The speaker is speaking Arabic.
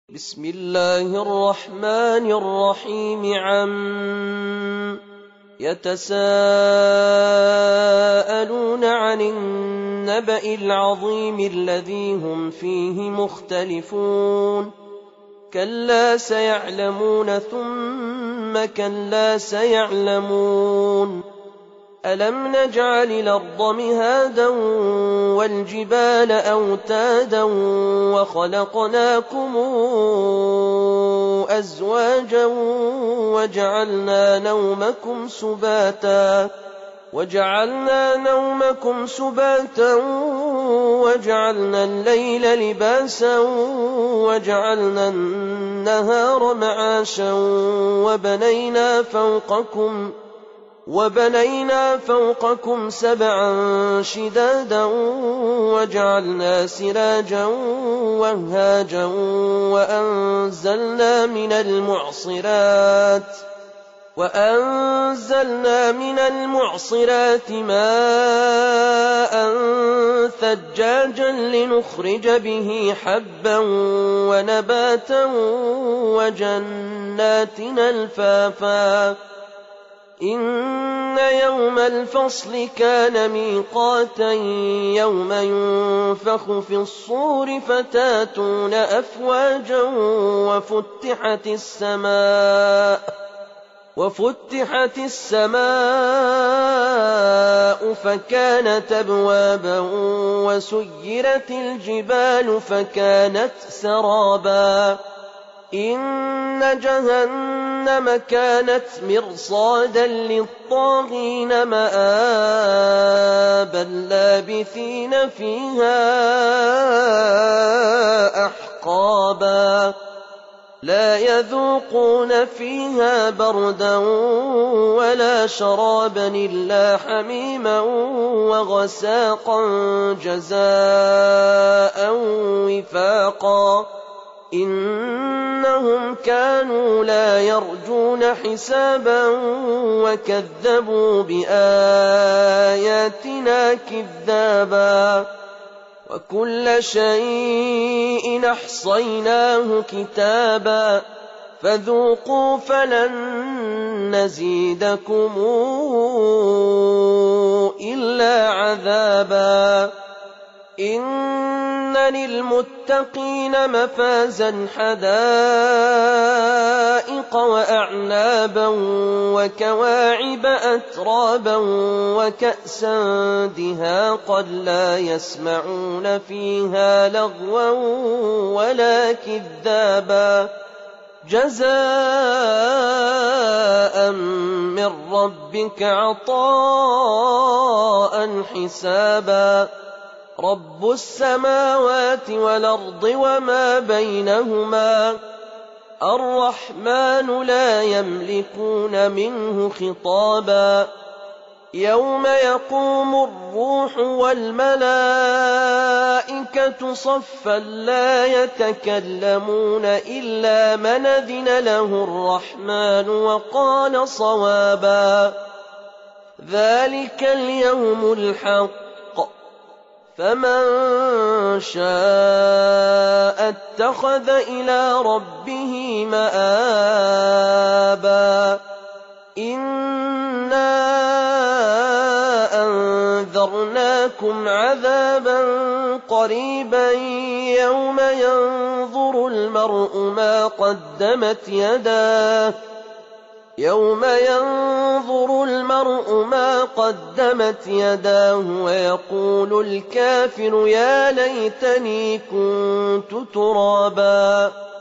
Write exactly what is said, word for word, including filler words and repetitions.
بسم الله الرحمن الرحيم عم يتساءلون عن النبأ العظيم الذي هم فيه مختلفون كلا سيعلمون ثم كلا سيعلمون ألم نجعل الأرض مهادا والجبال أوتادا وخلقناكم أزواجا وجعلنا نومكم سباتا وجعلنا نومكم سباتا وجعلنا الليل لباسا وجعلنا النهار معاشا وبنينا فوقكم وبنينا فوقكم سبعا شدادا وجعلنا سراجا وهاجا وأنزلنا من المعصرات وأنزلنا من المعصرات ماء ثجاجا لنخرج به حبا ونباتا وجنات ألفافا إن يوم الفصل كان ميقاتا يوم ينفخ في الصور فتاتون أفواجا وفتحت السماء وفتحت السماء فكانت أبوابا وسيرت الجبال فكانت سرابا إن جهنم كانت مرصادا للطاغين مآبا لابثين فيها أحقابا لا يذوقون فيها بردا ولا شرابا إلا حميما وغساقا جزاء وفاقا إنهم كانوا لا يرجون حسابا وكذبوا بآياتنا كذابا وكل شيء أحصيناه كتابا فذوقوا فلن نزيدكم إلا عذابا إن للمتقين مفازا حدائق وأعنابا وكواعب أترابا وكأسا دهاقا لا يسمعون فيها لغوا ولا كذابا جزاء من ربك عطاء حسابا رب السماوات والأرض وما بينهما الرحمن لا يملكون منه خطابا يوم يقوم الروح والملائكة صفا لا يتكلمون إلا من أذن له الرحمن وقال صوابا ذلك اليوم الحق فمن شاء اتخذ إلى ربه مآبا إنا أنذرناكم عذابا قريبا يوم ينظر المرء ما قدمت يداه يوم ينظر المرء ما قدمت يداه ويقول الكافر يا ليتني كنت ترابا